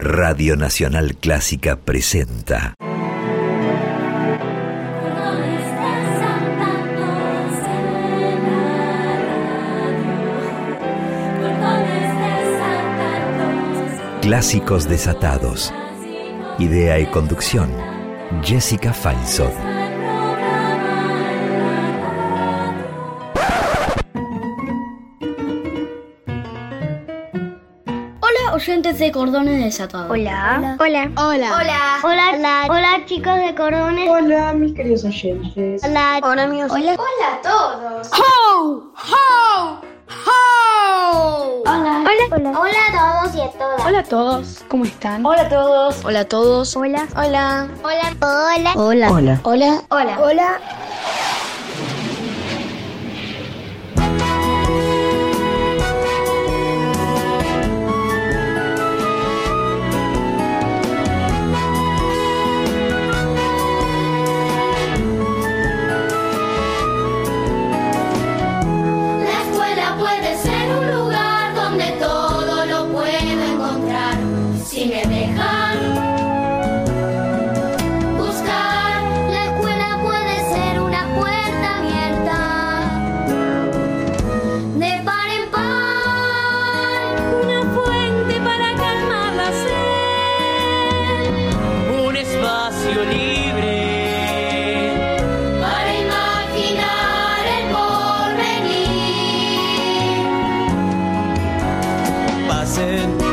Radio Nacional Clásica presenta Clásicos Desatados. Idea y conducción, Jessica Feinsohn. Hola, oyentes de Cordones Desatados. Hola. Hola. Hola. Hola. Hola. Hola. Hola, chicos de Cordones. Hola, mis queridos oyentes. Hola. Hola, amigos. Hola. Hola a todos. ¡Ho! ¡Ho! ¡Ho! Hola. Hola. Hola. Hola a todos y a todas. Hola a todos, ¿cómo están? Hola a todos. Hola a todos. Hola. Hola. Hola. Hola. Hola. Hola. Hola. Hola. Hola. Si me dejan buscar, la escuela puede ser una puerta abierta, de par en par, una fuente para calmar la sed, un espacio libre para imaginar el porvenir. pasen,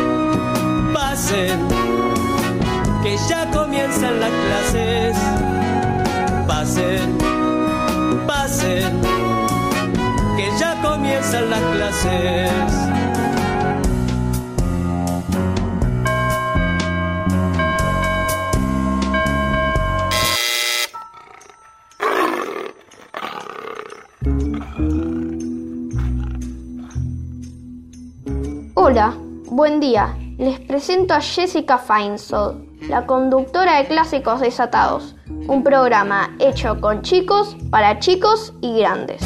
que ya comienzan las clases. Pasen, que ya comienzan las clases. Hola, buen día. Les presento a Jessica Feinsohn, la conductora de Clásicos Desatados, un programa hecho con chicos, para chicos y grandes.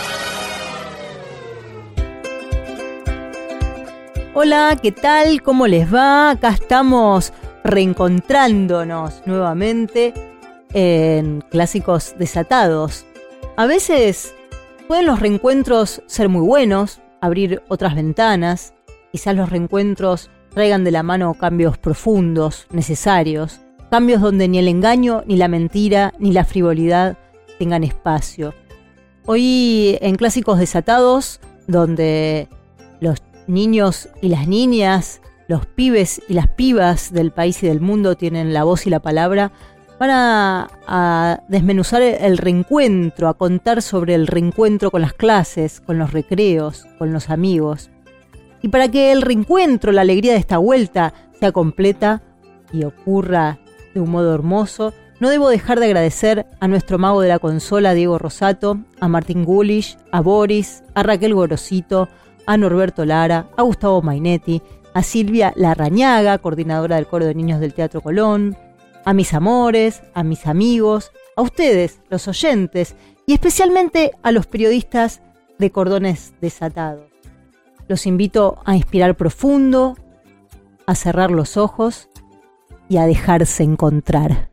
Hola, ¿qué tal? ¿Cómo les va? Acá estamos reencontrándonos nuevamente en Clásicos Desatados. A veces pueden los reencuentros ser muy buenos, abrir otras ventanas. Quizás los reencuentros traigan de la mano cambios profundos, necesarios, cambios donde ni el engaño, ni la mentira, ni la frivolidad tengan espacio. Hoy en Clásicos Desatados, donde los niños y las niñas, los pibes y las pibas del país y del mundo tienen la voz y la palabra, van a desmenuzar el reencuentro, a contar sobre el reencuentro con las clases, con los recreos, con los amigos. Y para que el reencuentro, la alegría de esta vuelta sea completa y ocurra de un modo hermoso, no debo dejar de agradecer a nuestro mago de la consola, Diego Rosato, a Martín Gulish, a Boris, a Raquel Gorosito, a Norberto Lara, a Gustavo Mainetti, a Silvia Larrañaga, coordinadora del Coro de Niños del Teatro Colón, a mis amores, a mis amigos, a ustedes, los oyentes, y especialmente a los periodistas de Cordones Desatados. Los invito a inspirar profundo, a cerrar los ojos y a dejarse encontrar.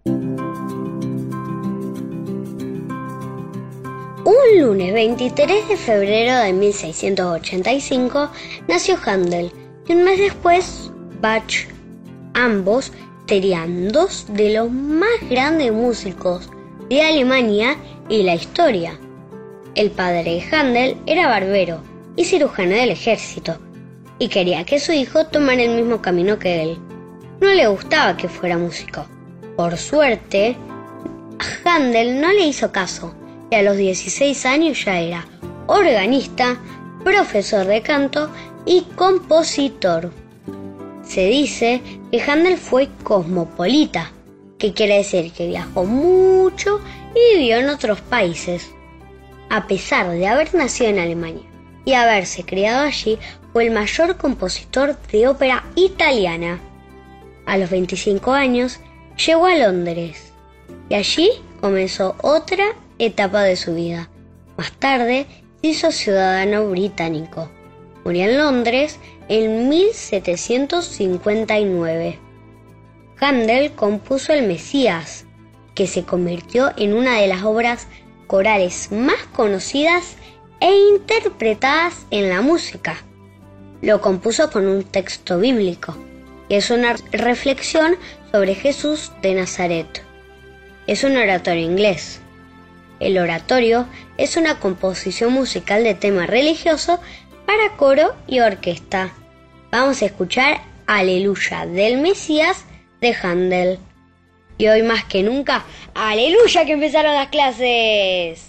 Un lunes 23 de febrero de 1685 nació Händel y un mes después Bach. Ambos serían dos de los más grandes músicos de Alemania y la historia. El padre de Händel era barbero y cirujano del ejército, y quería que su hijo tomara el mismo camino que él. No le gustaba que fuera músico. Por suerte, Händel no le hizo caso, y a los 16 años ya era organista, profesor de canto y compositor. Se dice que Händel fue cosmopolita, que quiere decir que viajó mucho y vivió en otros países. A pesar de haber nacido en Alemania y haberse criado allí, fue el mayor compositor de ópera italiana. A los 25 años llegó a Londres y allí comenzó otra etapa de su vida. Más tarde se hizo ciudadano británico. Murió en Londres en 1759. Händel compuso el Mesías, que se convirtió en una de las obras corales más conocidas e interpretadas en la música. Lo compuso con un texto bíblico, que es una reflexión sobre Jesús de Nazaret. Es un oratorio inglés. El oratorio es una composición musical de tema religioso para coro y orquesta. Vamos a escuchar Aleluya del Mesías de Händel. Y hoy más que nunca, ¡aleluya que empezaron las clases!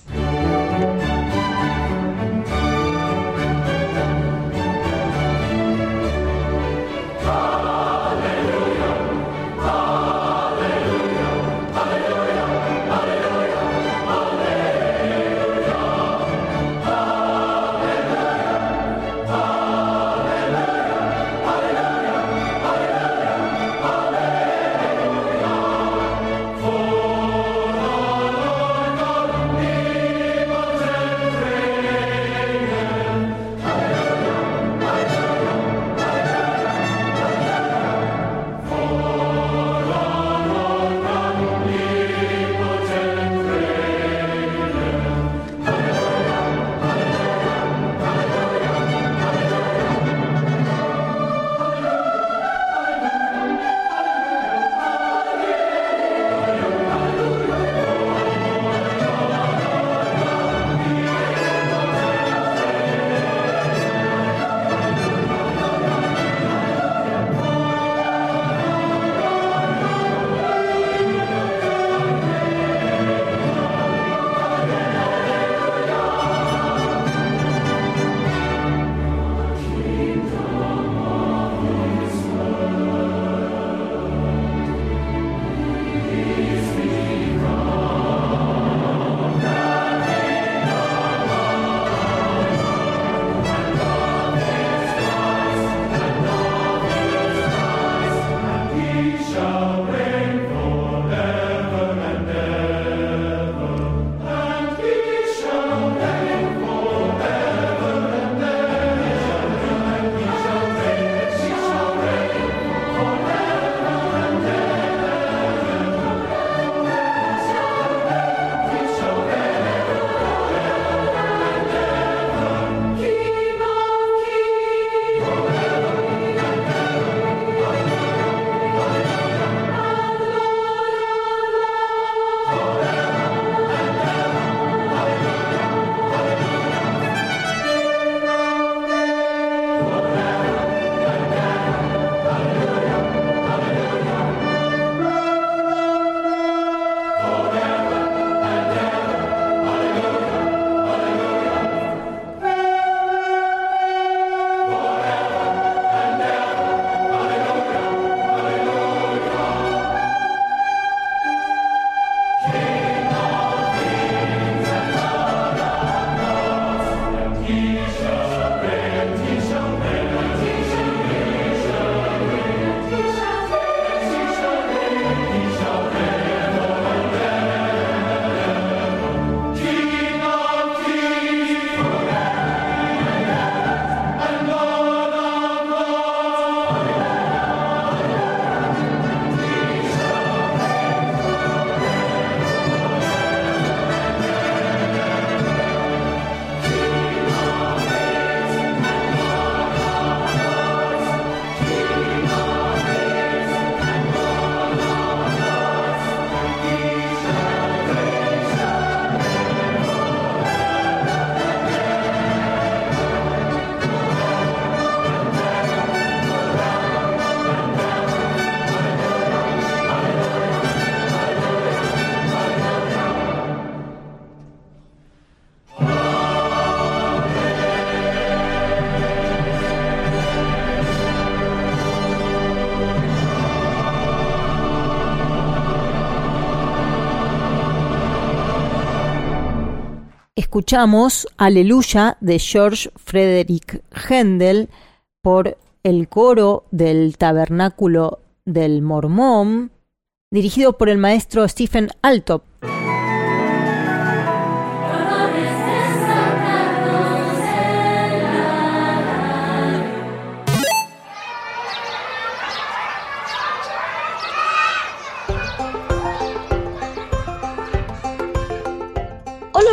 Escuchamos Aleluya de George Frederick Händel por el coro del Tabernáculo del Mormón, dirigido por el maestro Stephen Altop.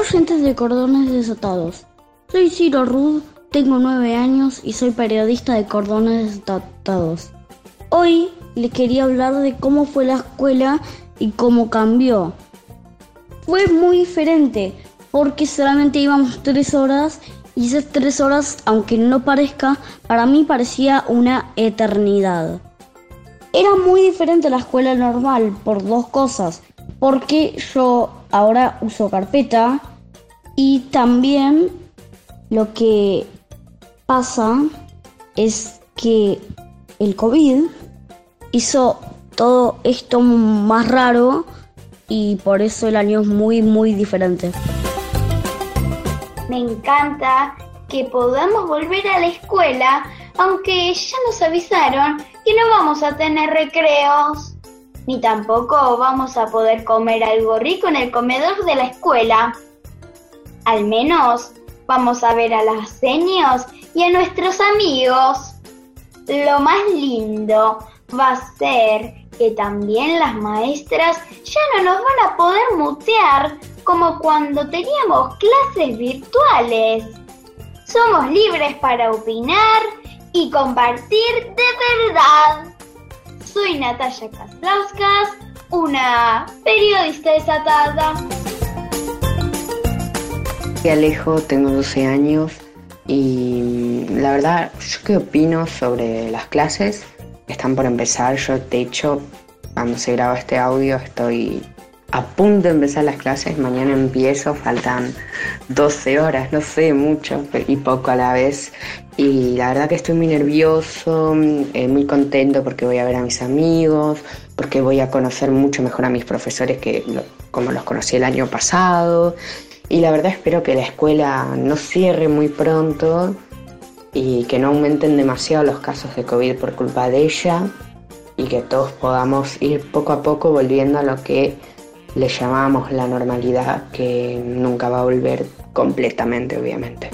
oyentes de Cordones Desatados. Soy Ciro Rud, tengo 9 años y soy periodista de Cordones Desatados. Hoy les quería hablar de cómo fue la escuela y cómo cambió. Fue muy diferente porque solamente íbamos 3 horas y esas 3 horas, aunque no parezca, para mí parecía una eternidad. Era muy diferente a la escuela normal por 2 cosas, porque yo ahora uso carpeta y también lo que pasa es que el COVID hizo todo esto más raro y por eso el año es muy diferente. Me encanta que podamos volver a la escuela, aunque ya nos avisaron que no vamos a tener recreos, ni tampoco vamos a poder comer algo rico en el comedor de la escuela. Al menos vamos a ver a las seños y a nuestros amigos. Lo más lindo va a ser que también las maestras ya no nos van a poder mutear como cuando teníamos clases virtuales. Somos libres para opinar y compartir de verdad. Soy Natalia Kaslauskas, una periodista desatada. Soy Alejo, tengo 12 años y la verdad, ¿yo qué opino sobre las clases? Están por empezar. Yo, de hecho, cuando se graba este audio estoy a punto de empezar las clases. Mañana empiezo, faltan 12 horas, no sé, mucho y poco a la vez. Y la verdad que estoy muy nervioso, muy contento porque voy a ver a mis amigos, porque voy a conocer mucho mejor a mis profesores como los conocí el año pasado. Y la verdad espero que la escuela no cierre muy pronto y que no aumenten demasiado los casos de COVID por culpa de ella y que todos podamos ir poco a poco volviendo a lo que le llamamos la normalidad, que nunca va a volver completamente, obviamente.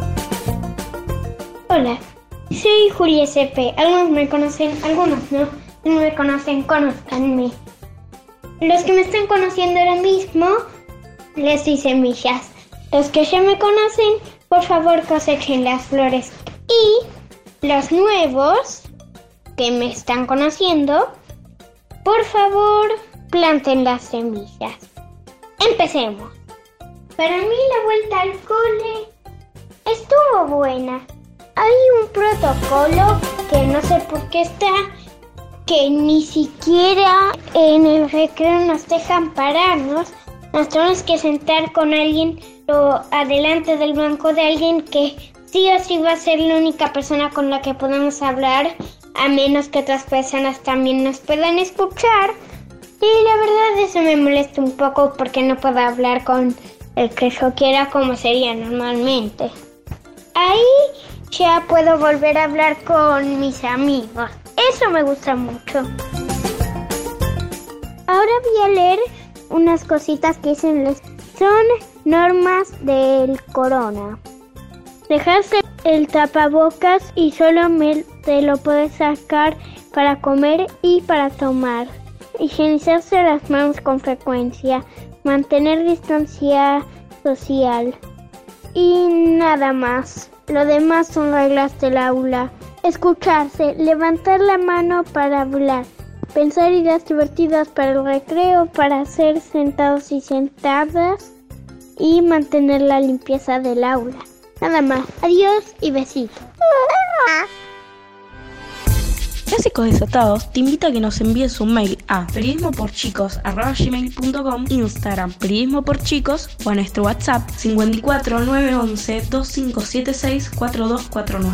Hola, soy Julia S.P. Algunos me conocen, algunos no. Si no me conocen, conózcanme. Los que me están conociendo ahora mismo, les doy semillas. Los que ya me conocen, por favor cosechen las flores. Y los nuevos que me están conociendo, por favor planten las semillas. Empecemos. Para mí la vuelta al cole estuvo buena. Hay un protocolo que no sé por qué está, que ni siquiera en el recreo nos dejan pararnos. Nos tenemos que sentar con alguien o adelante del banco de alguien que sí o sí va a ser la única persona con la que podemos hablar, a menos que otras personas también nos puedan escuchar. Y la verdad eso me molesta un poco porque no puedo hablar con el que yo quiera como sería normalmente. Ahí ya puedo volver a hablar con mis amigos. Eso me gusta mucho. Ahora voy a leer unas cositas que dicen. Son normas del corona. Dejarse el tapabocas y solo te lo puedes sacar para comer y para tomar. Higienizarse las manos con frecuencia. Mantener distancia social. Y nada más. Lo demás son reglas del aula. Escucharse, levantar la mano para hablar, pensar ideas divertidas para el recreo, para hacer sentados y sentadas y mantener la limpieza del aula. Nada más. Adiós y besitos. Clásicos Desatados te invita a que nos envíes un mail a periodismoporchicos@gmail.com, Instagram periodismoporchicos o a nuestro WhatsApp 54 911 2576 4249.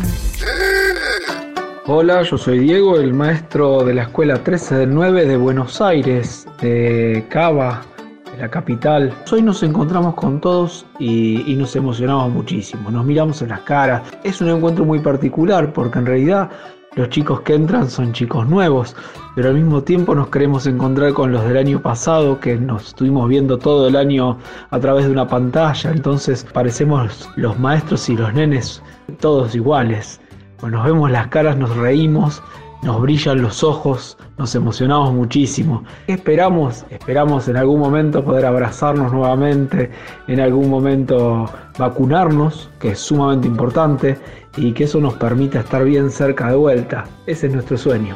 Hola, yo soy Diego, el maestro de la escuela 13 del 9 de Buenos Aires, de Cava, de la capital. Hoy nos encontramos con todos y nos emocionamos muchísimo, nos miramos en las caras. Es un encuentro muy particular porque en realidad los chicos que entran son chicos nuevos, pero al mismo tiempo nos queremos encontrar con los del año pasado, que nos estuvimos viendo todo el año a través de una pantalla, entonces parecemos los maestros y los nenes todos iguales. Nos vemos las caras, nos reímos, nos brillan los ojos, nos emocionamos muchísimo. Esperamos en algún momento poder abrazarnos nuevamente, en algún momento vacunarnos, que es sumamente importante, y que eso nos permita estar bien cerca de vuelta. Ese es nuestro sueño.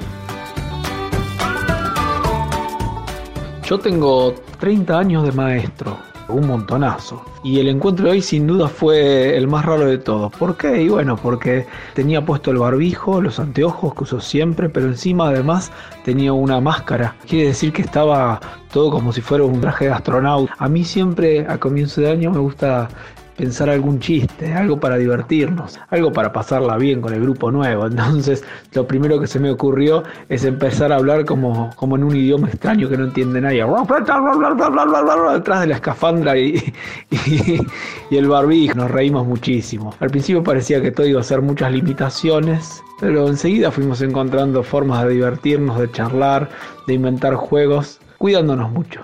Yo tengo 30 años de maestro, un montonazo. Y el encuentro de hoy sin duda fue el más raro de todos. ¿Por qué? Y bueno, porque tenía puesto el barbijo, los anteojos que uso siempre, pero encima además tenía una máscara. Quiere decir que estaba todo como si fuera un traje de astronauta. A mí siempre a comienzo de año me gusta pensar algún chiste, algo para divertirnos, algo para pasarla bien con el grupo nuevo. Entonces lo primero que se me ocurrió es empezar a hablar como en un idioma extraño que no entiende nadie, detrás de la escafandra y el barbijo. Nos reímos muchísimo. Al principio parecía que todo iba a ser muchas limitaciones, pero enseguida fuimos encontrando formas de divertirnos, de charlar, de inventar juegos, cuidándonos mucho.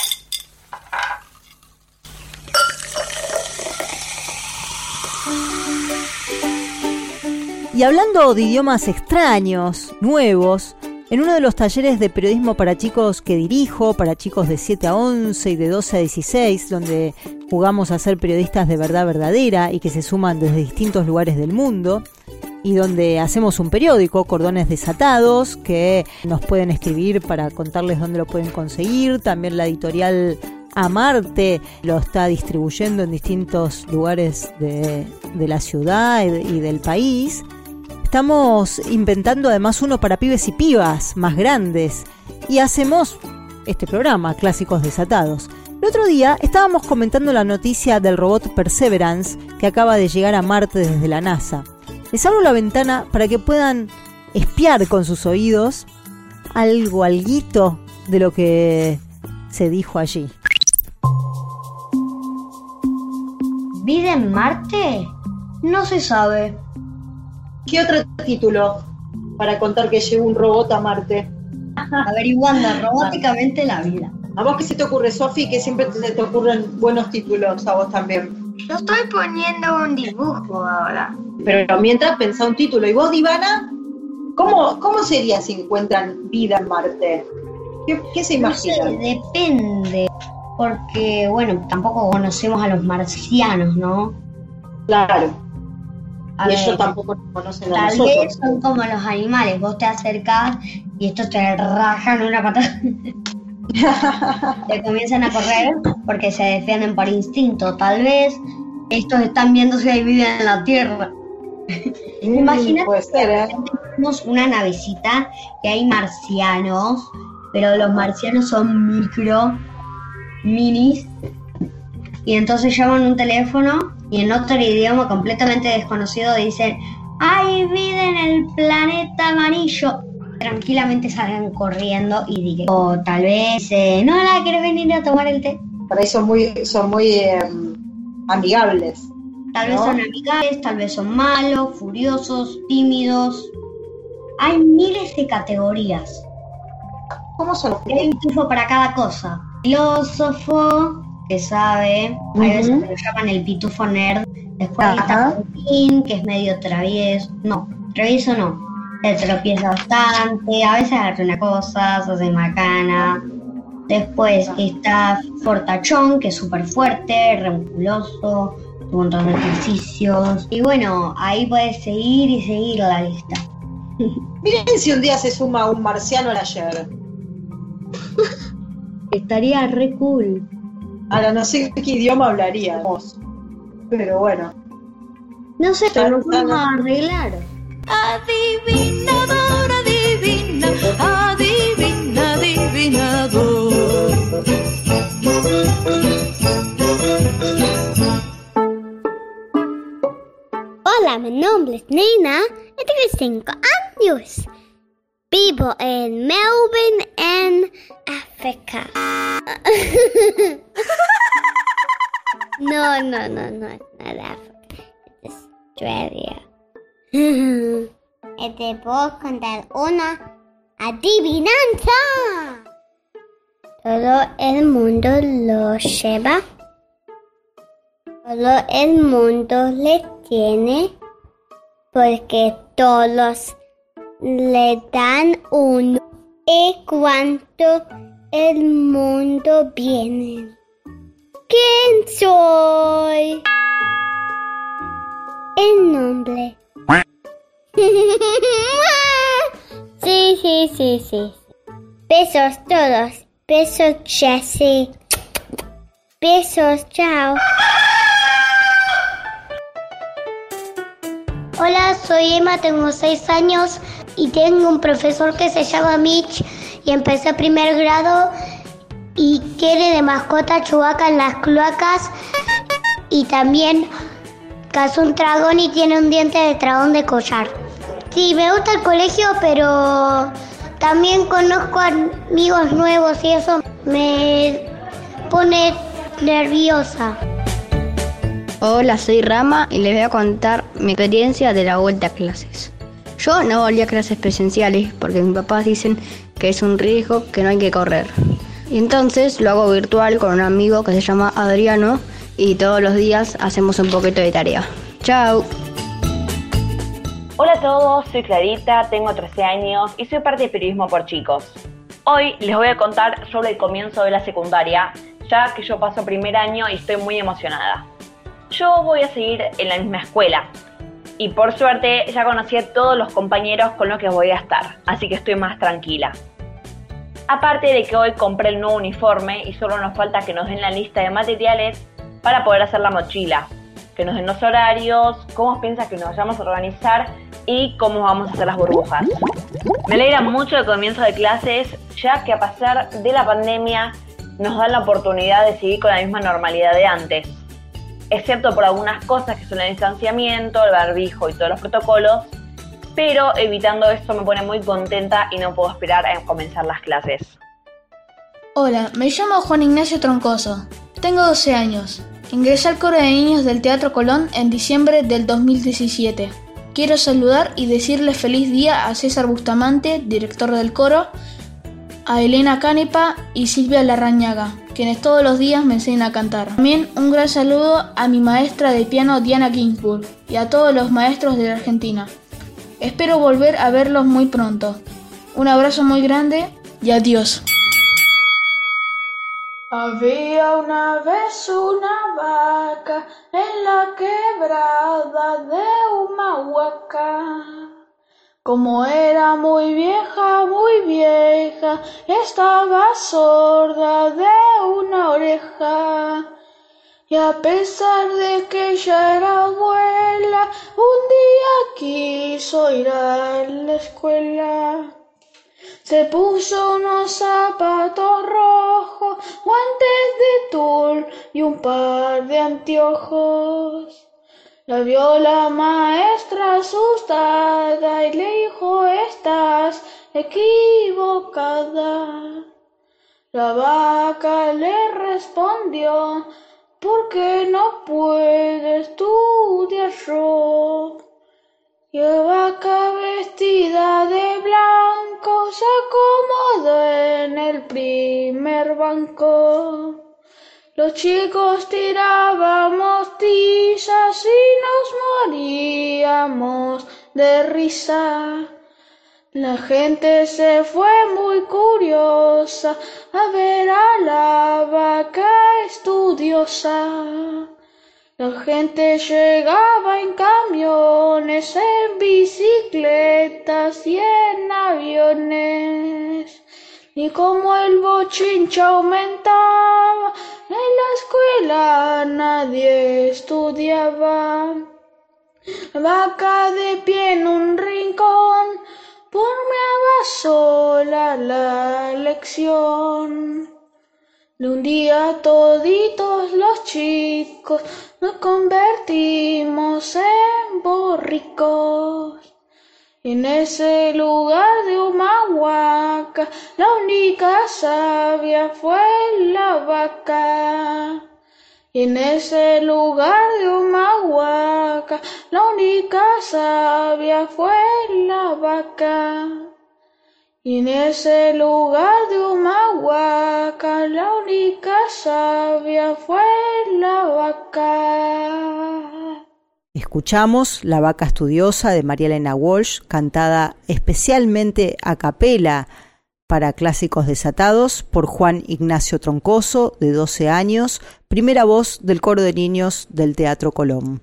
Y hablando de idiomas extraños, nuevos, en uno de los talleres de periodismo para chicos que dirijo, para chicos de 7 a 11 y de 12 a 16, donde jugamos a ser periodistas de verdad verdadera y que se suman desde distintos lugares del mundo, y donde hacemos un periódico, Cordones Desatados, que nos pueden escribir para contarles dónde lo pueden conseguir. También la editorial Amarte lo está distribuyendo en distintos lugares de la ciudad y del país. Estamos inventando además uno para pibes y pibas más grandes y hacemos este programa, Clásicos Desatados. El otro día estábamos comentando la noticia del robot Perseverance que acaba de llegar a Marte desde la NASA. Les abro la ventana para que puedan espiar con sus oídos alguito de lo que se dijo allí. ¿Vida en Marte? No se sabe. ¿Qué otro título para contar que llegó un robot a Marte? Averiguando robóticamente la vida. ¿A vos qué se te ocurre, Sofi? Que siempre se te ocurren buenos títulos, a vos también. Yo estoy poniendo un dibujo ahora. Pero mientras pensá un título. ¿Y vos, Divana? ¿Cómo sería si encuentran vida en Marte? ¿Qué se imagina? No sé, depende. Porque, bueno, tampoco conocemos a los marcianos, ¿no? Claro. Y ellos tampoco nos conocen a nosotros. Tal vez son como los animales. Vos te acercás y estos te rajan una patada. Te comienzan a correr porque se defienden por instinto. Tal vez estos están viendo si hay vida en la Tierra. Imagínate que tenemos una navecita que hay marcianos, pero los marcianos son minis, y entonces llaman un teléfono y en otro idioma completamente desconocido dicen: ¡hay vida en el planeta amarillo! Tranquilamente salgan corriendo y digan, o tal vez no, ¿quieres venir a tomar el té? Por ahí son muy amigables. Tal vez son amigables, tal vez son malos, furiosos, tímidos. Hay miles de categorías. ¿Cómo son? Hay un pitufo para cada cosa. Filósofo, que sabe, hay veces que lo llaman el pitufo nerd. Después está Martín, que es medio travieso. No, travieso no. Se tropieza bastante, a veces arruina cosas, se hace macana. Después está Fortachón, que es súper fuerte, re musculoso, un montón de ejercicios. Y bueno, ahí puedes seguir y seguir la lista. Miren si un día se suma un marciano al ayer. Estaría re cool. Ahora no sé qué idioma hablaríamos, pero bueno. No sé, pero nos vamos a arreglar. Adivinador, adivina, adivina, adivinador. Hola, mi nombre es Nina y tengo 5 años. Vivo en Melbourne, en África. No, it's not Africa. It's Australia. Te puedo contar una adivinanza. Todo el mundo lo lleva. Todo el mundo le tiene. Porque todos le dan 1. Y cuando el mundo viene. ¿Quién soy? El nombre. Sí. Besos todos. Besos, Jessie. Besos, chao. Hola, soy Emma, tengo 6 años y tengo un profesor que se llama Mitch y empecé primer grado y quiere de mascota Chewbacca en las cloacas y también cazó un dragón y tiene un diente de dragón de collar. Sí, me gusta el colegio, pero también conozco amigos nuevos y eso me pone nerviosa. Hola, soy Rama y les voy a contar mi experiencia de la vuelta a clases. Yo no volví a clases presenciales porque mis papás dicen que es un riesgo que no hay que correr. Y entonces lo hago virtual con un amigo que se llama Adriano y todos los días hacemos un poquito de tarea. ¡Chao! Hola a todos, soy Clarita, tengo 13 años y soy parte de Periodismo por Chicos. Hoy les voy a contar sobre el comienzo de la secundaria, ya que yo paso primer año y estoy muy emocionada. Yo voy a seguir en la misma escuela y por suerte ya conocí a todos los compañeros con los que voy a estar, así que estoy más tranquila. Aparte de que hoy compré el nuevo uniforme y solo nos falta que nos den la lista de materiales para poder hacer la mochila, que nos den los horarios, cómo piensa que nos vayamos a organizar y cómo vamos a hacer las burbujas. Me alegra mucho el comienzo de clases, ya que a pesar de la pandemia nos dan la oportunidad de seguir con la misma normalidad de antes. Excepto por algunas cosas que son el distanciamiento, el barbijo y todos los protocolos, pero evitando eso me pone muy contenta y no puedo esperar a comenzar las clases. Hola, me llamo Juan Ignacio Troncoso, tengo 12 años, ingresé al coro de niños del Teatro Colón en diciembre del 2017. Quiero saludar y decirle feliz día a César Bustamante, director del coro, a Elena Canepa y Silvia Larrañaga, quienes todos los días me enseñan a cantar. También un gran saludo a mi maestra de piano Diana Ginsburg y a todos los maestros de la Argentina. Espero volver a verlos muy pronto. Un abrazo muy grande y adiós. Había una vez una vaca en la quebrada de Humahuaca. Como era muy vieja, estaba sorda de una oreja. Y a pesar de que ella era abuela, un día quiso ir a la escuela. Se puso unos zapatos rojos, guantes de tul y un par de anteojos. La vio la maestra asustada y le dijo: estás equivocada. La vaca le respondió: ¿por qué no puede estudiar yo? Y la vaca vestida de blanco se acomodó en el primer banco. Los chicos tirábamos tizas y nos moríamos de risa. La gente se fue muy curiosa a ver a la vaca estudiosa. La gente llegaba en camiones, en bicicletas y en aviones. Y como el bochinche aumentaba, en la escuela nadie estudiaba. La vaca de pie en un rincón pormeaba sola la lección. De un día toditos los chicos nos convertimos en borricos. En ese lugar de Humahuaca, la única sabia fue la vaca. Y en ese lugar de Humahuaca, la única sabia fue la vaca. Y en ese lugar de Humahuaca, la única sabia fue la vaca. escuchamos La vaca estudiosa de María Elena Walsh, cantada especialmente a capela para Clásicos Desatados por Juan Ignacio Troncoso, de 12 años, primera voz del coro de niños del Teatro Colón.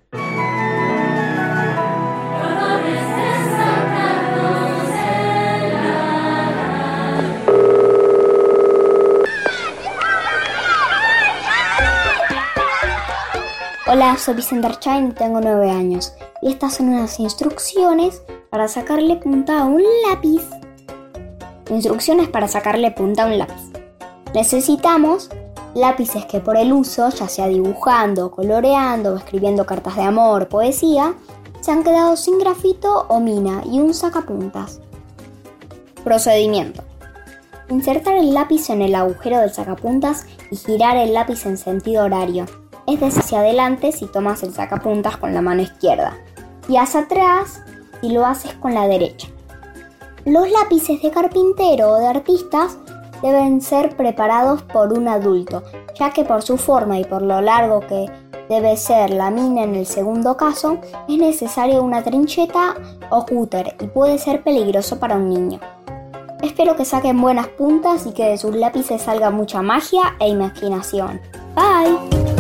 Hola, soy Vicente Archain y tengo 9 años. Y estas son unas instrucciones para sacarle punta a un lápiz. Instrucciones para sacarle punta a un lápiz. Necesitamos lápices que por el uso, ya sea dibujando, coloreando o escribiendo cartas de amor, poesía, se han quedado sin grafito o mina y un sacapuntas. Procedimiento. Insertar el lápiz en el agujero del sacapuntas y girar el lápiz en sentido horario. Es decir, hacia adelante si tomas el sacapuntas con la mano izquierda y hacia atrás si lo haces con la derecha. Los lápices de carpintero o de artistas deben ser preparados por un adulto, ya que por su forma y por lo largo que debe ser la mina en el segundo caso, es necesaria una trincheta o cúter y puede ser peligroso para un niño. Espero que saquen buenas puntas y que de sus lápices salga mucha magia e imaginación. Bye.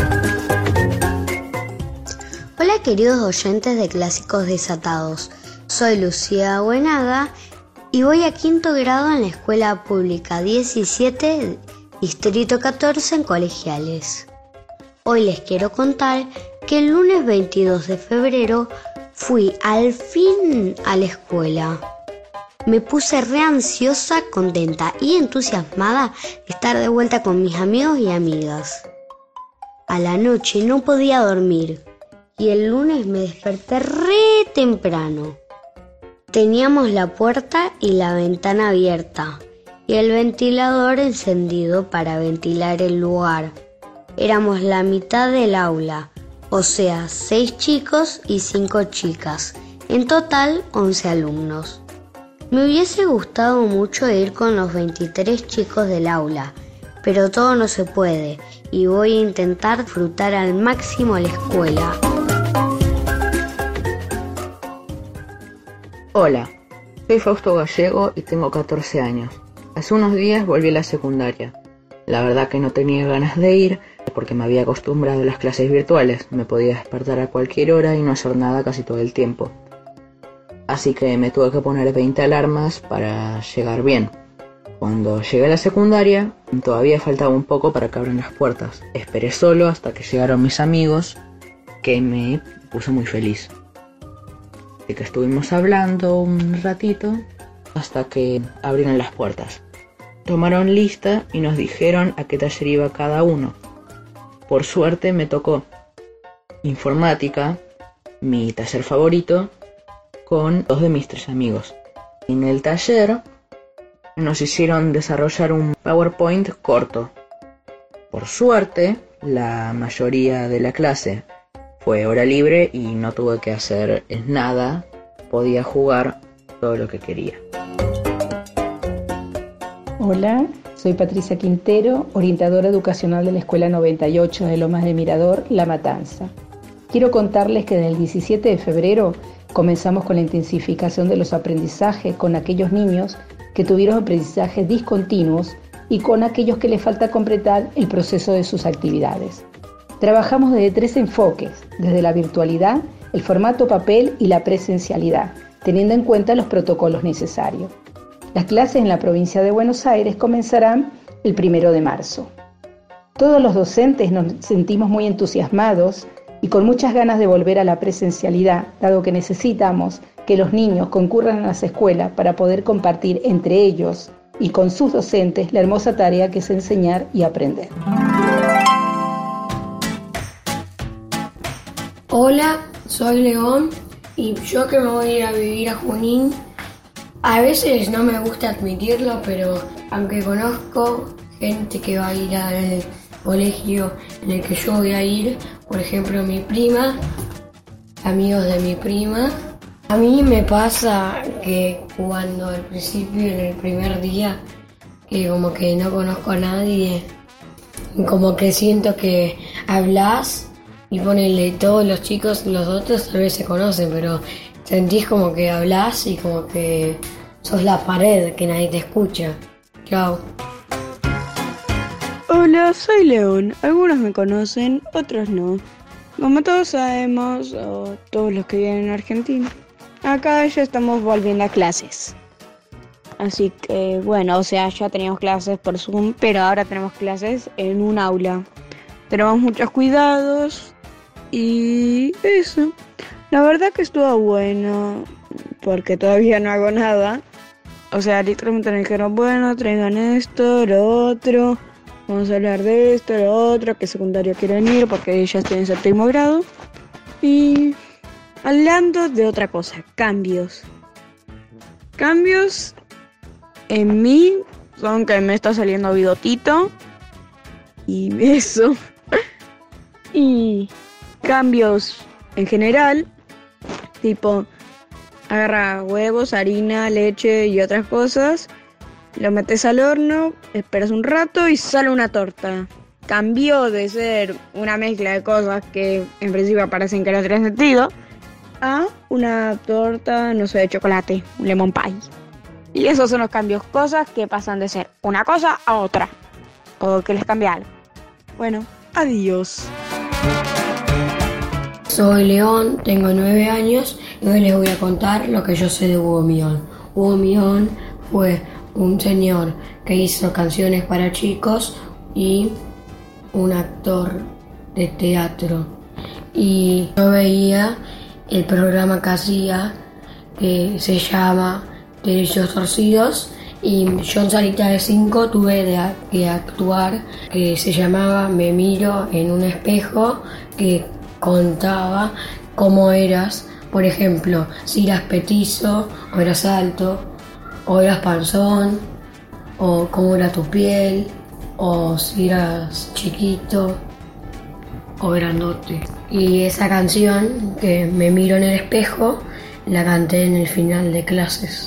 Hola queridos oyentes de Clásicos Desatados, soy Lucía Buenaga y voy a quinto grado en la Escuela Pública 17, Distrito 14 en Colegiales. Hoy les quiero contar que el lunes 22 de febrero fui al fin a la escuela. Me puse re ansiosa, contenta y entusiasmada de estar de vuelta con mis amigos y amigas. A la noche no podía dormir. Y el lunes me desperté re temprano. Teníamos la puerta y la ventana abierta y el ventilador encendido para ventilar el lugar. Éramos la mitad del aula, o sea, 6 chicos y 5 chicas. En total, 11 alumnos. Me hubiese gustado mucho ir con los 23 chicos del aula, pero todo no se puede y voy a intentar disfrutar al máximo la escuela. Hola, soy Fausto Gallego y tengo 14 años. Hace unos días volví a la secundaria. La verdad que no tenía ganas de ir porque me había acostumbrado a las clases virtuales. Me podía despertar a cualquier hora y no hacer nada casi todo el tiempo. Así que me tuve que poner 20 alarmas para llegar bien. Cuando llegué a la secundaria, todavía faltaba un poco para que abran las puertas. Esperé solo hasta que llegaron mis amigos, que me puso muy feliz. De que estuvimos hablando un ratito hasta que abrieron las puertas. Tomaron lista y nos dijeron a qué taller iba cada uno. Por suerte me tocó informática, mi taller favorito, con 2 de mis 3 amigos. En el taller nos hicieron desarrollar un PowerPoint corto. Por suerte, la mayoría de la clase fue hora libre y no tuve que hacer nada, podía jugar todo lo que quería. Hola, soy Patricia Quintero, orientadora educacional de la Escuela 98 de Lomas de Mirador, La Matanza. Quiero contarles que desde el 17 de febrero comenzamos con la intensificación de los aprendizajes con aquellos niños que tuvieron aprendizajes discontinuos y con aquellos que les falta completar el proceso de sus actividades. Trabajamos desde 3 enfoques, desde la virtualidad, el formato papel y la presencialidad, teniendo en cuenta los protocolos necesarios. Las clases en la provincia de Buenos Aires comenzarán el 1 de marzo. Todos los docentes nos sentimos muy entusiasmados y con muchas ganas de volver a la presencialidad, dado que necesitamos que los niños concurran a las escuelas para poder compartir entre ellos y con sus docentes la hermosa tarea que es enseñar y aprender. Hola, soy León y yo que me voy a ir a vivir a Junín, a veces no me gusta admitirlo, pero aunque conozco gente que va a ir al colegio en el que yo voy a ir, por ejemplo mi prima, amigos de mi prima, a mí me pasa que cuando al principio, en el primer día, que como que no conozco a nadie, como que siento que hablas y ponele todos los chicos, los otros tal vez se conocen, pero sentís como que hablas y como que sos la pared, que nadie te escucha. Chao. Hola, soy León. Algunos me conocen, otros no. Como todos sabemos, o todos los que viven en Argentina, acá ya estamos volviendo a clases. Así que, bueno, ya teníamos clases por Zoom, pero ahora tenemos clases en un aula. Tenemos muchos cuidados y eso. La verdad que estuvo bueno, porque todavía no hago nada. Literalmente me dijeron, bueno, traigan esto, lo otro, vamos a hablar de esto, lo otro, que secundario quieren ir porque ya estoy en 7º grado. Y hablando de otra cosa, cambios. Cambios en mí son que me está saliendo bigotito y eso. Y cambios en general, tipo agarra huevos, harina, leche y otras cosas, lo metes al horno, esperas un rato y sale una torta. Cambió de ser una mezcla de cosas que en principio parecen que no tienen sentido a una torta, no sé, de chocolate, un lemon pie. Y esos son los cambios, cosas que pasan de ser una cosa a otra, o que les cambia algo. Bueno, adiós. Soy León, tengo 9 años y hoy les voy a contar lo que yo sé de Hugo Millón. Hugo Millón fue un señor que hizo canciones para chicos y un actor de teatro. Y yo veía el programa que hacía, que se llama Derechos Torcidos, y yo en Salita de 5 tuve que actuar, que se llamaba Me miro en un espejo, que contaba cómo eras, por ejemplo, si eras petizo, o eras alto, o eras panzón, o cómo era tu piel, o si eras chiquito o grandote. Y esa canción, que Me miro en el espejo, la canté en el final de clases.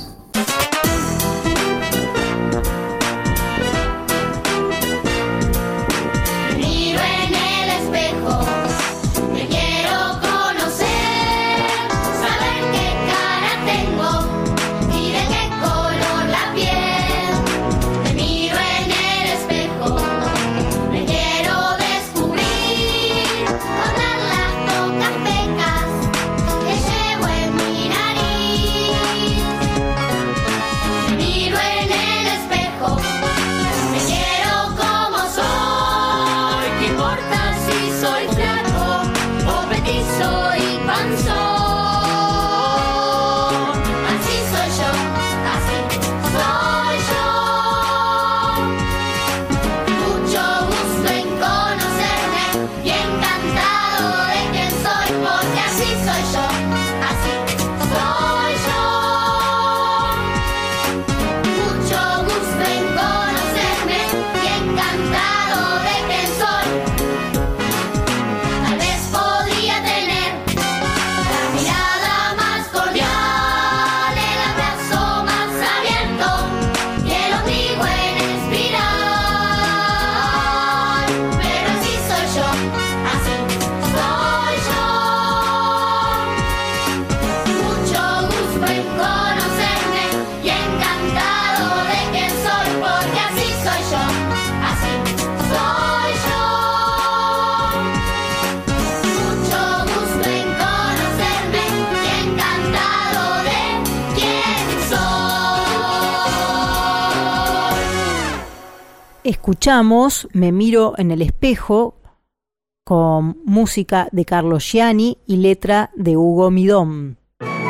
Escuchamos Me miro en el espejo con música de Carlos Gianni y letra de Hugo Millón.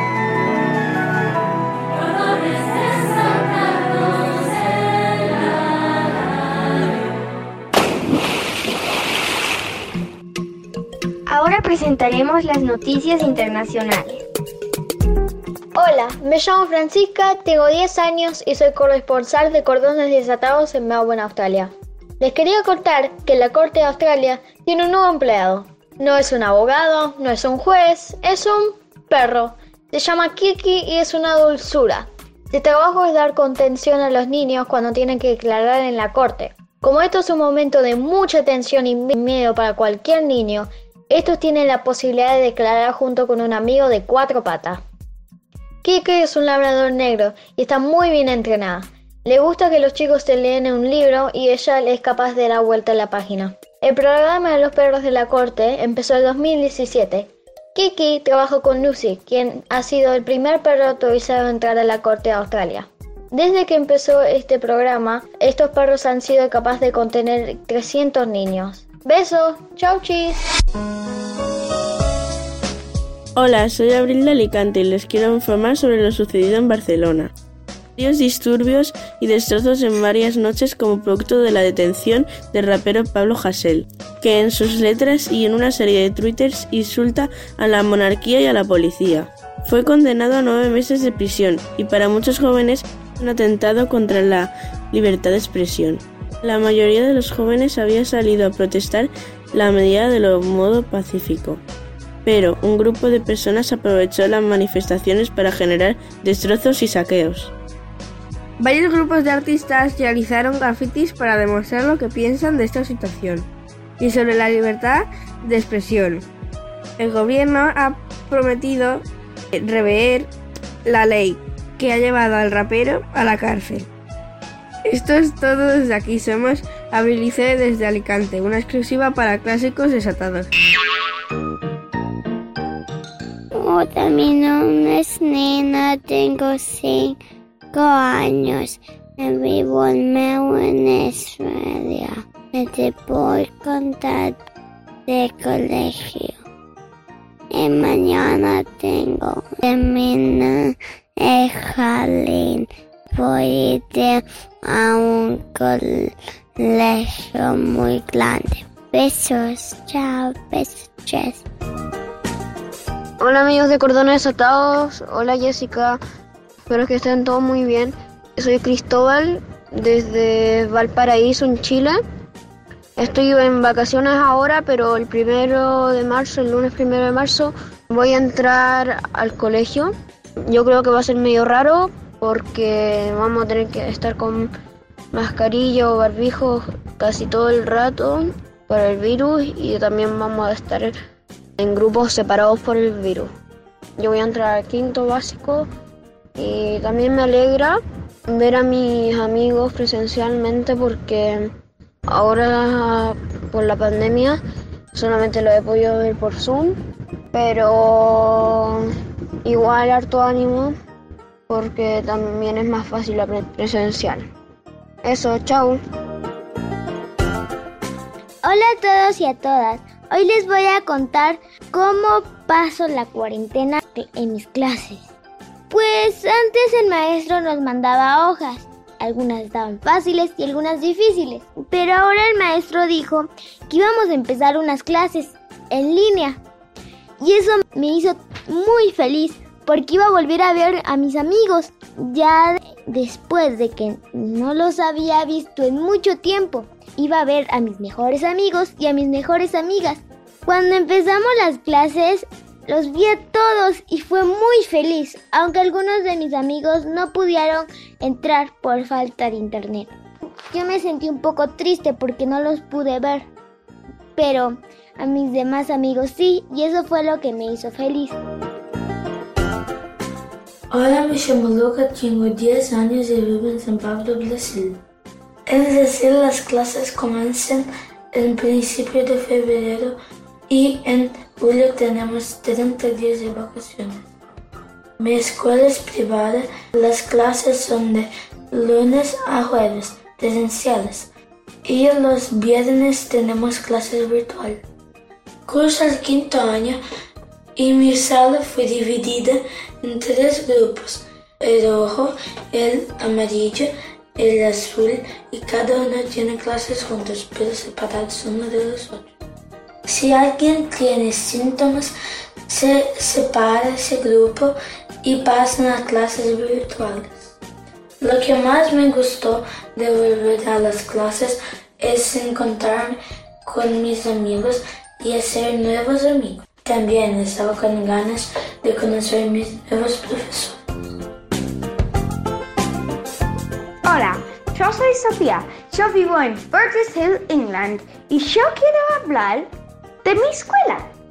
Ahora presentaremos las noticias internacionales. Hola, me llamo Francisca, tengo 10 años y soy corresponsal de Cordones Desatados en Melbourne, Australia. Les quería contar que la Corte de Australia tiene un nuevo empleado. No es un abogado, no es un juez, es un perro. Se llama Kiki y es una dulzura. Su trabajo es dar contención a los niños cuando tienen que declarar en la corte. Como esto es un momento de mucha tensión y miedo para cualquier niño, Estos tienen la posibilidad de declarar junto con un amigo de 4 patas. Kiki es un labrador negro y está muy bien entrenada. Le gusta que los chicos te leen un libro y ella es capaz de dar vuelta a la página. El programa de los perros de la corte empezó en 2017. Kiki trabajó con Lucy, quien ha sido el primer perro autorizado a entrar a la corte de Australia. Desde que empezó este programa, estos perros han sido capaces de contener 300 niños. ¡Besos! ¡Chau, chis! Hola, soy Abril de Alicante y les quiero informar sobre lo sucedido en Barcelona. Varios disturbios y destrozos en varias noches como producto de la detención del rapero Pablo Hasél, que en sus letras y en una serie de twitters insulta a la monarquía y a la policía. Fue condenado a 9 meses de prisión y para muchos jóvenes un atentado contra la libertad de expresión. La mayoría de los jóvenes había salido a protestar la medida de lo modo pacífico, pero un grupo de personas aprovechó las manifestaciones para generar destrozos y saqueos. Varios grupos de artistas realizaron grafitis para demostrar lo que piensan de esta situación y sobre la libertad de expresión. El gobierno ha prometido rever la ley que ha llevado al rapero a la cárcel. Esto es todo desde aquí. Somos Abril y C desde Alicante, una exclusiva para Clásicos Desatados. Hola, mi nombre es Nena, tengo 5 años. Vivo en Melbourne, Australia. Te voy a contar de colegio. Y mañana tengo terminar el jardín. Voy a ir a un colegio muy grande. Besos, chao, besos, chess. Hola amigos de Cordones Desatados, hola Jessica, espero que estén todos muy bien. Soy Cristóbal desde Valparaíso en Chile. Estoy en vacaciones ahora, pero el 1 de marzo, el lunes 1 de marzo, voy a entrar al colegio. Yo creo que va a ser medio raro porque vamos a tener que estar con mascarilla o barbijo casi todo el rato por el virus y también vamos a estar en grupos separados por el virus. Yo voy a entrar al 5º básico y también me alegra ver a mis amigos presencialmente porque ahora por la pandemia solamente lo he podido ver por Zoom, pero igual harto ánimo porque también es más fácil aprender presencial. Eso, chao. Hola a todos y a todas. Hoy les voy a contar cómo paso la cuarentena en mis clases. Pues antes el maestro nos mandaba hojas. Algunas estaban fáciles y algunas difíciles. Pero ahora el maestro dijo que íbamos a empezar unas clases en línea. Y eso me hizo muy feliz porque iba a volver a ver a mis amigos. Ya después de que no los había visto en mucho tiempo. Iba a ver a mis mejores amigos y a mis mejores amigas. Cuando empezamos las clases, los vi a todos y fue muy feliz, aunque algunos de mis amigos no pudieron entrar por falta de internet. Yo me sentí un poco triste porque no los pude ver, pero a mis demás amigos sí, y eso fue lo que me hizo feliz. Hola, me llamo Luca, tengo 10 años y vivo en São Paulo, Brasil. Es decir, las clases comienzan en principio de febrero y en julio tenemos 30 días de vacaciones. Mi escuela es privada, las clases son de lunes a jueves, presenciales, y los viernes tenemos clases virtuales. Curso el 5º año y mi sala fue dividida en 3 grupos, el rojo, el amarillo, el azul, y cada uno tiene clases juntos, pero separados uno de los otros. Si alguien tiene síntomas, se separa ese grupo y pasan a clases virtuales. Lo que más me gustó de volver a las clases es encontrarme con mis amigos y hacer nuevos amigos. También estaba con ganas de conocer mis nuevos profesores. Hola, yo soy Sofía, yo vivo en Burgess Hill, England, y yo quiero hablar de mi escuela.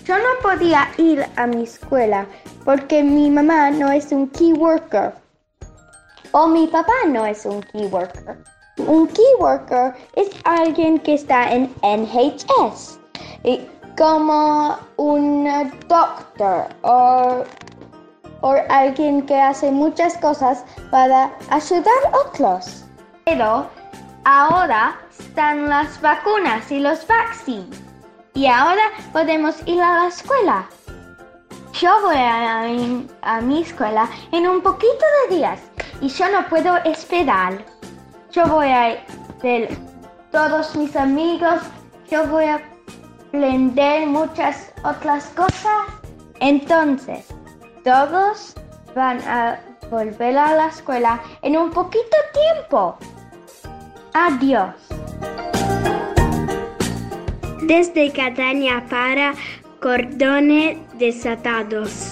Yo no podía ir a mi escuela porque mi mamá no es un key worker o mi papá no es un key worker. Un key worker es alguien que está en NHS, como un doctor o alguien que hace muchas cosas para ayudar a otros. Pero ahora están las vacunas y los vaccines. Y ahora podemos ir a la escuela. Yo voy a mi escuela en un poquito de días y yo no puedo esperar. Yo voy a ver todos mis amigos, yo voy a aprender muchas otras cosas. Entonces, todos van a volver a la escuela en un poquito tiempo. Adiós. Desde Catania para Cordones Desatados.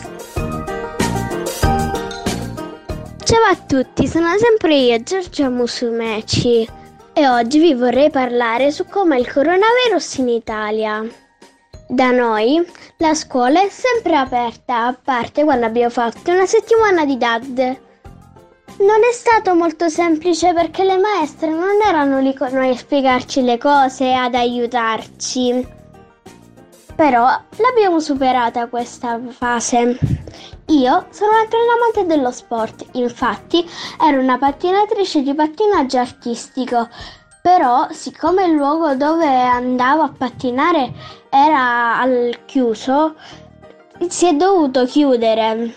Ciao a tutti, sono sempre io, Giorgia Musumeci, e oggi vi vorrei parlare su come il coronavirus in Italia. Da noi la scuola è sempre aperta, a parte quando abbiamo fatto una settimana di DAD. Non è stato molto semplice perché le maestre non erano lì con noi a spiegarci le cose e ad aiutarci. Però l'abbiamo superata questa fase. Io sono anche un amante dello sport, infatti ero una pattinatrice di pattinaggio artistico. Però, siccome il luogo dove andavo a pattinare era al chiuso, si è dovuto chiudere.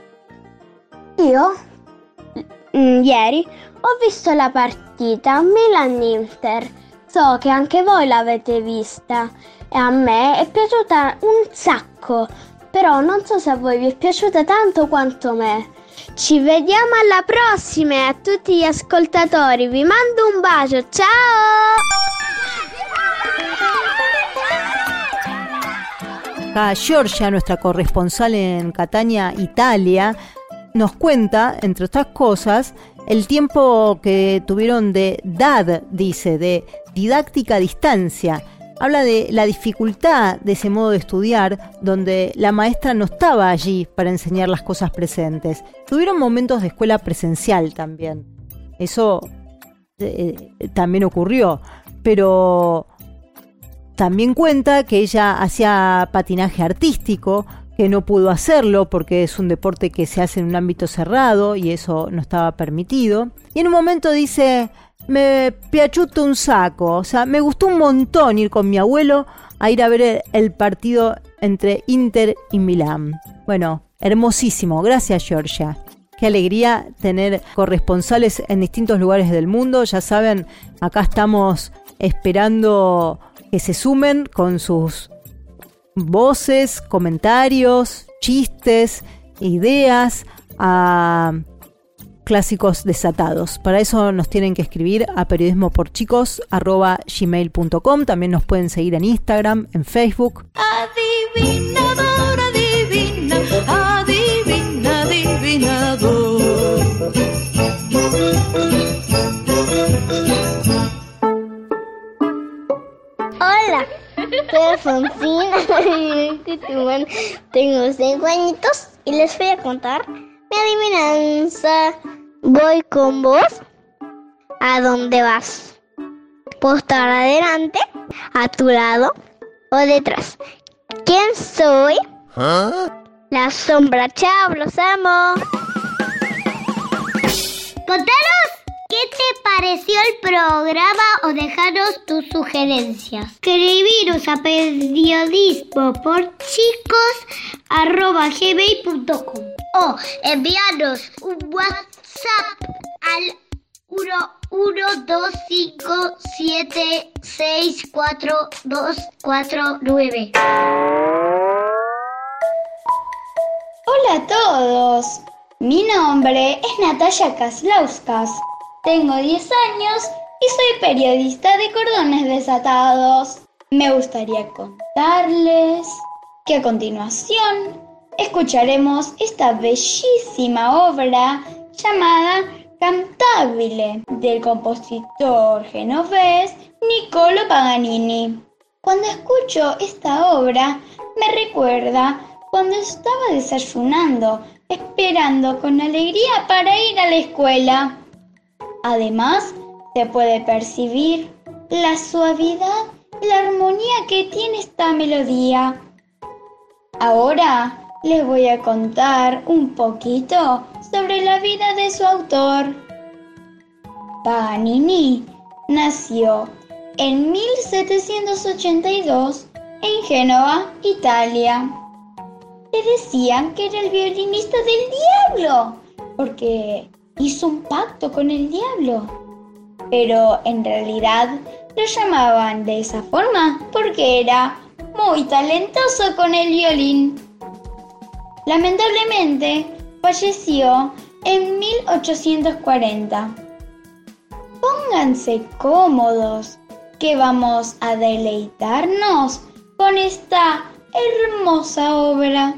Io ieri ho visto la partita Milan-Inter, so che anche voi l'avete vista e a me è piaciuta un sacco, però non so se a voi vi è piaciuta tanto quanto me. Ci vediamo alla prossima e a tutti gli ascoltatori vi mando un bacio, ciao! Acá Giorgia, nuestra corresponsal en Catania, Italia, nos cuenta, entre otras cosas, el tiempo que tuvieron de DAD, dice, de didáctica a distancia. Habla de la dificultad de ese modo de estudiar, donde la maestra no estaba allí para enseñar las cosas presentes. Tuvieron momentos de escuela presencial también. Eso también ocurrió, pero también cuenta que ella hacía patinaje artístico, que no pudo hacerlo porque es un deporte que se hace en un ámbito cerrado y eso no estaba permitido. Y en un momento dice, me piaciuto un saco, o sea, me gustó un montón ir con mi abuelo a ir a ver el partido entre Inter y Milán. Bueno, hermosísimo, gracias Giorgia. Qué alegría tener corresponsales en distintos lugares del mundo. Ya saben, acá estamos esperando que se sumen con sus voces, comentarios, chistes, ideas a Clásicos Desatados. Para eso nos tienen que escribir a periodismoporchicos@gmail.com. También nos pueden seguir en Instagram, en Facebook. Adivinador, adivina, adivina, adivinador. Hola, soy Alfonsina, tengo 5 añitos y les voy a contar mi adivinanza. Voy con vos. ¿A dónde vas? ¿Puedo estar adelante, a tu lado o detrás? ¿Quién soy? La sombra. Chao, los amo. Contanos qué te pareció el programa o dejaros tus sugerencias. Escribiros a periodismoporchicos@gmail.com o enviarnos un WhatsApp al 11257642249. Hola a todos, mi nombre es Natalia Kaslauskas, tengo 10 años y soy periodista de Cordones Desatados. Me gustaría contarles que a continuación escucharemos esta bellísima obra llamada Cantabile del compositor genovés Niccolo Paganini. Cuando escucho esta obra me recuerda cuando estaba desayunando, esperando con alegría para ir a la escuela. Además, se puede percibir la suavidad y la armonía que tiene esta melodía. Ahora les voy a contar un poquito sobre la vida de su autor. Paganini nació en 1782 en Génova, Italia. Le decían que era el violinista del diablo, porque hizo un pacto con el diablo. Pero en realidad lo llamaban de esa forma porque era muy talentoso con el violín. Lamentablemente, falleció en 1840. Pónganse cómodos, que vamos a deleitarnos con esta hermosa obra.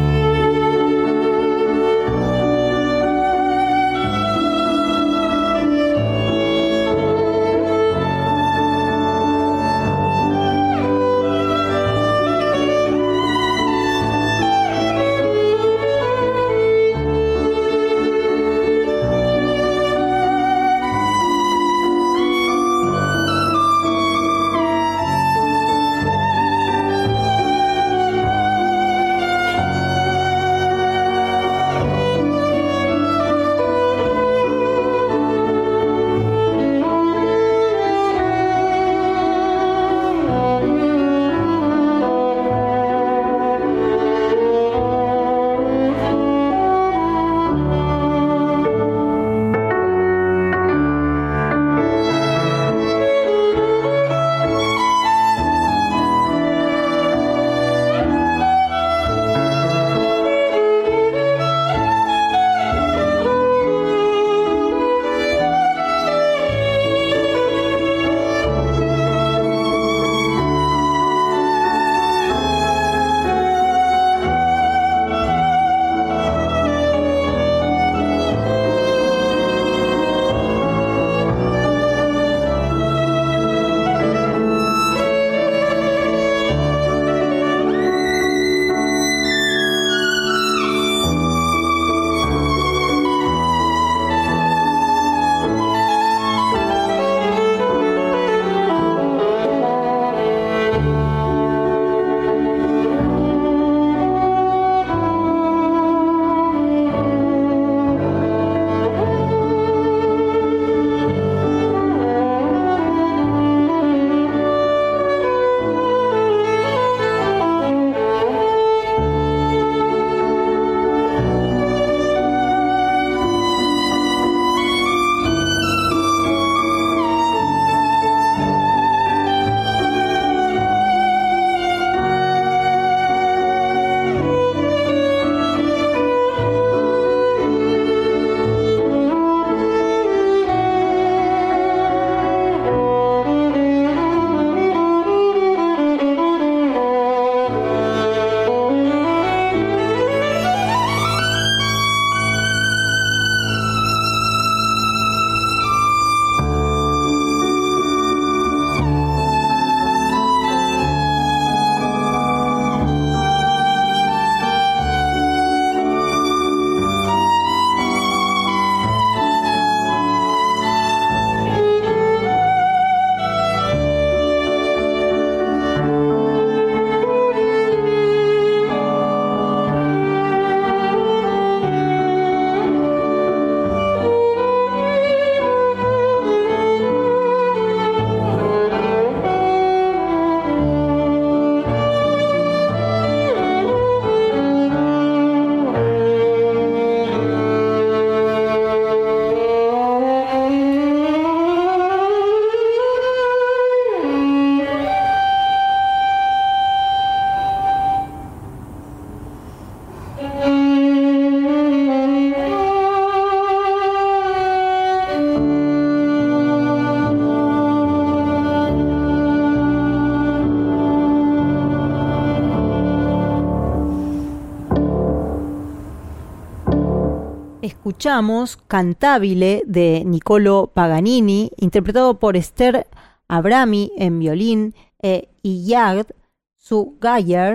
escuchamos Cantabile de Niccolò Paganini, interpretado por Esther Abrami en violín y Yard Su Gayer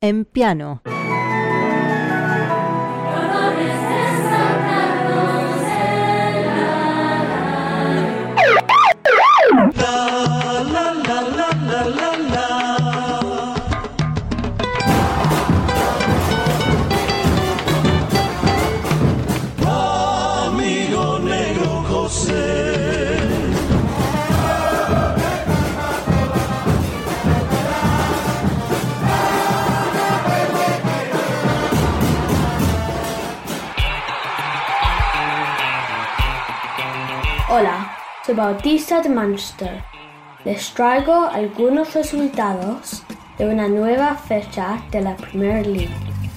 en piano. Amigo negro José. Hola, soy Bautista de Manchester. Les traigo algunos resultados de una nueva fecha de la Premier League.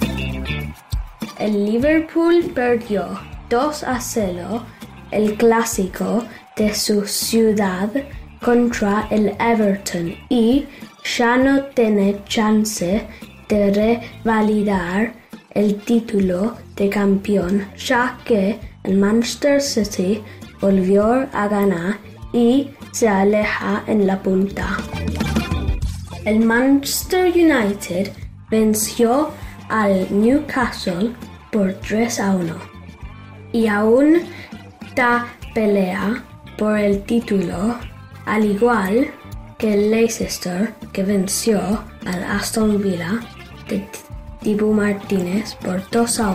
El Liverpool perdió 2-0 el clásico de su ciudad contra el Everton y ya no tiene chance de revalidar el título de campeón, ya que el Manchester City volvió a ganar y se aleja en la punta. El Manchester United venció al Newcastle por 3-1 y aún da pelea por el título, al igual que el Leicester, que venció al Aston Villa de Dibu Martínez por 2-1.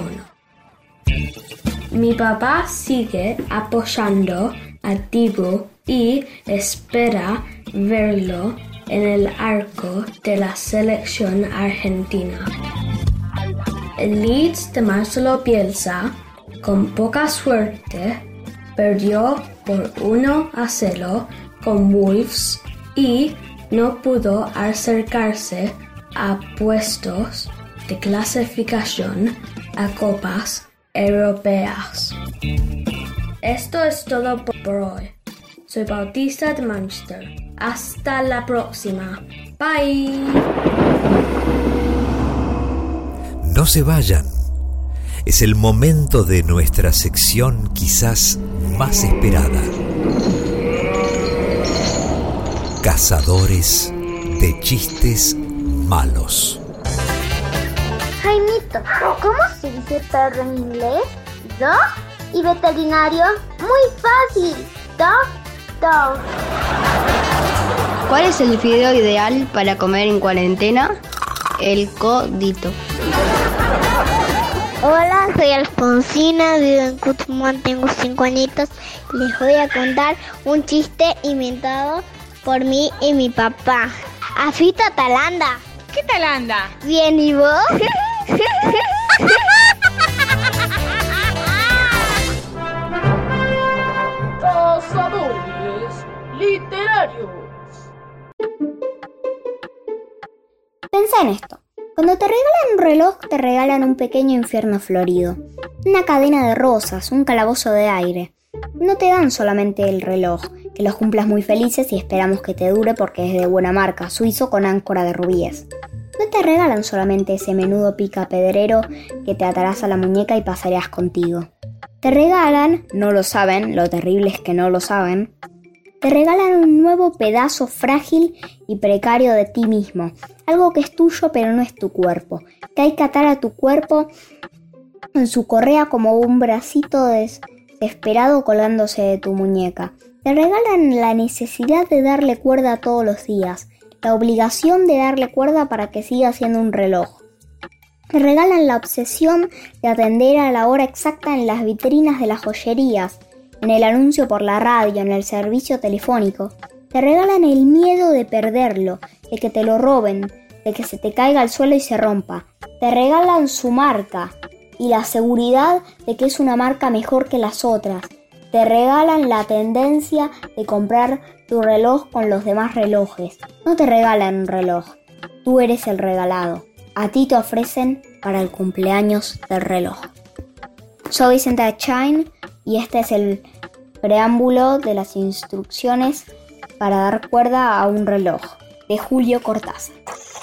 Mi papá sigue apoyando a Dibu y espera verlo en el arco de la selección argentina. El Leeds de Marcelo Bielsa, con poca suerte, perdió por 1-0 con Wolves y no pudo acercarse a puestos de clasificación a copas europeas. Esto es todo por hoy. Soy Bautista de Manchester. Hasta la próxima. Bye. No se vayan. Es el momento de nuestra sección quizás más esperada. Cazadores de chistes malos. Jaimito, ¿cómo se dice perro en inglés? Dog. Y veterinario, muy fácil. Dog. ¿Cuál es el fideo ideal para comer en cuarentena? El codito. Hola, soy Alfonsina, vivo en Cutumán, tengo 5 añitos. Les voy a contar un chiste inventado por mí y mi papá. Afita Talanda. ¿Qué Talanda? Bien, ¿y vos? Cazadores literarios. Pensá en esto. Cuando te regalan un reloj, te regalan un pequeño infierno florido. Una cadena de rosas, un calabozo de aire. No te dan solamente el reloj, que los cumplas muy felices y esperamos que te dure porque es de buena marca, suizo con áncora de rubíes. No te regalan solamente ese menudo pica pedrero que te atarás a la muñeca y pasarías contigo. Te regalan, no lo saben, lo terrible es que no lo saben, te regalan un nuevo pedazo frágil y precario de ti mismo, algo que es tuyo pero no es tu cuerpo, que hay que atar a tu cuerpo en su correa como un bracito desesperado colgándose de tu muñeca. Te regalan la necesidad de darle cuerda todos los días, la obligación de darle cuerda para que siga siendo un reloj. Te regalan la obsesión de atender a la hora exacta en las vitrinas de las joyerías, en el anuncio por la radio, en el servicio telefónico. Te regalan el miedo de perderlo, de que te lo roben, de que se te caiga al suelo y se rompa. Te regalan su marca y la seguridad de que es una marca mejor que las otras. Te regalan la tendencia de comprar tu reloj con los demás relojes. No te regalan un reloj, tú eres el regalado. A ti te ofrecen para el cumpleaños del reloj. Soy Vicenta Chain y este es el preámbulo de las instrucciones para dar cuerda a un reloj, de Julio Cortázar.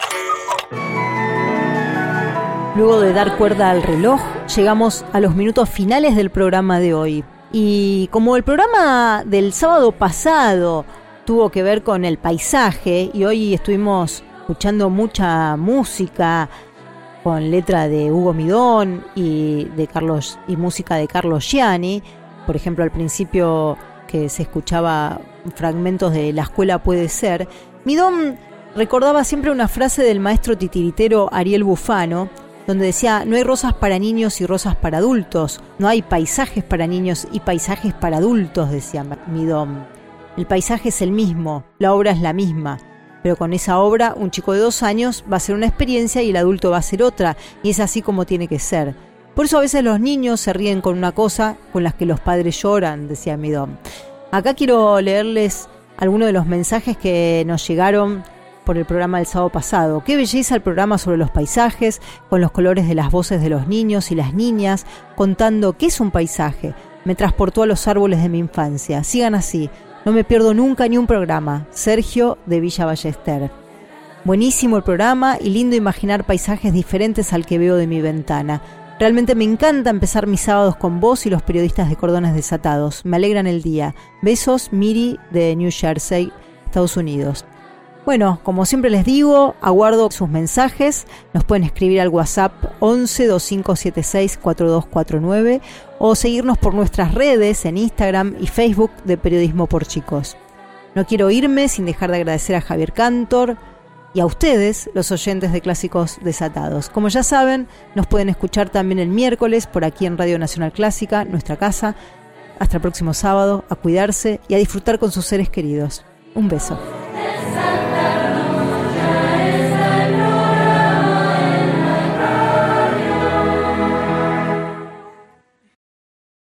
Luego de dar cuerda al reloj, llegamos a los minutos finales del programa de hoy. Y como el programa del sábado pasado tuvo que ver con el paisaje y hoy estuvimos escuchando mucha música con letra de Hugo Midón y música de Carlos Gianni. Por ejemplo, al principio que se escuchaba fragmentos de La escuela puede ser, Midón recordaba siempre una frase del maestro titiritero Ariel Bufano, donde decía: no hay rosas para niños y rosas para adultos, no hay paisajes para niños y paisajes para adultos, decía Midón. El paisaje es el mismo, la obra es la misma, pero con esa obra un chico de 2 años va a hacer una experiencia y el adulto va a hacer otra, y es así como tiene que ser. Por eso a veces los niños se ríen con una cosa con las que los padres lloran, decía Midón. Acá quiero leerles algunos de los mensajes que nos llegaron por el programa del sábado pasado. Qué belleza el programa sobre los paisajes, con los colores de las voces de los niños y las niñas, contando qué es un paisaje. Me transportó a los árboles de mi infancia. Sigan así, no me pierdo nunca ni un programa. Sergio de Villa Ballester. Buenísimo el programa y lindo imaginar paisajes diferentes al que veo de mi ventana. Realmente me encanta empezar mis sábados con vos y los periodistas de Cordones Desatados. Me alegran el día. Besos, Miri de New Jersey, Estados Unidos. Bueno, como siempre les digo, aguardo sus mensajes. Nos pueden escribir al WhatsApp 11 2576 4249 o seguirnos por nuestras redes en Instagram y Facebook de Periodismo por Chicos. No quiero irme sin dejar de agradecer a Javier Cantor y a ustedes, los oyentes de Clásicos Desatados. Como ya saben, nos pueden escuchar también el miércoles por aquí en Radio Nacional Clásica, nuestra casa. Hasta el próximo sábado, a cuidarse y a disfrutar con sus seres queridos. Un beso. Santa